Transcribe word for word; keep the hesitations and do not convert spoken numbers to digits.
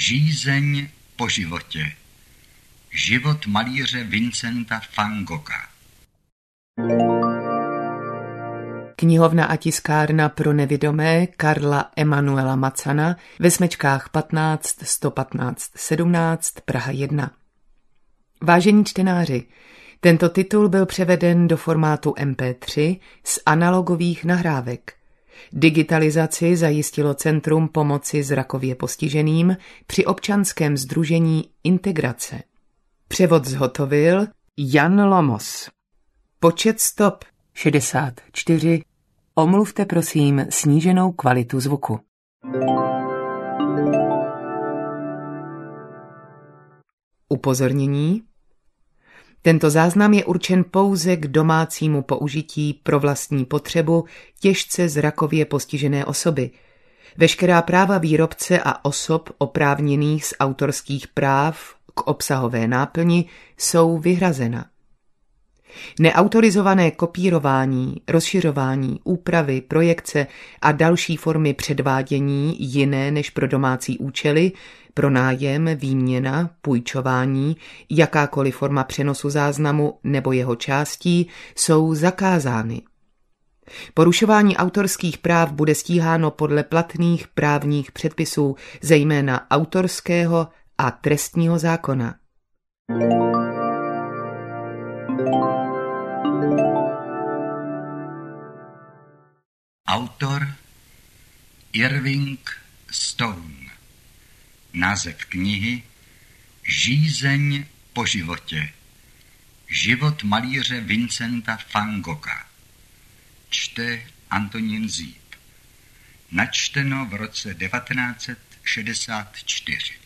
Žízeň po životě. Život malíře Vincenta van Gogha. Knihovna a tiskárna pro nevidomé Karla Emanuela Macana ve Smečkách patnáct sto patnáct sedmnáct Praha jedna. Vážení čtenáři, tento titul byl převeden do formátu em pé tři z analogových nahrávek. Digitalizaci zajistilo Centrum pomoci zrakově postiženým při občanském sdružení Integrace. Převod zhotovil Jan Lomos. Počet stop šedesát čtyři. Omluvte prosím sníženou kvalitu zvuku. Upozornění. Tento záznam je určen pouze k domácímu použití pro vlastní potřebu těžce zrakově postižené osoby. Veškerá práva výrobce a osob oprávněných z autorských práv k obsahové náplni jsou vyhrazena. Neautorizované kopírování, rozšiřování, úpravy, projekce a další formy předvádění jiné než pro domácí účely, pronájem, výměna, půjčování, jakákoliv forma přenosu záznamu nebo jeho částí jsou zakázány. Porušování autorských práv bude stíháno podle platných právních předpisů, zejména autorského a trestního zákona. Autor Irving Stone. Název knihy Žízeň po životě. Život malíře Vincenta van Gogha. Čte Antonín Zíp. Načteno v roce devatenáct set šedesát čtyři.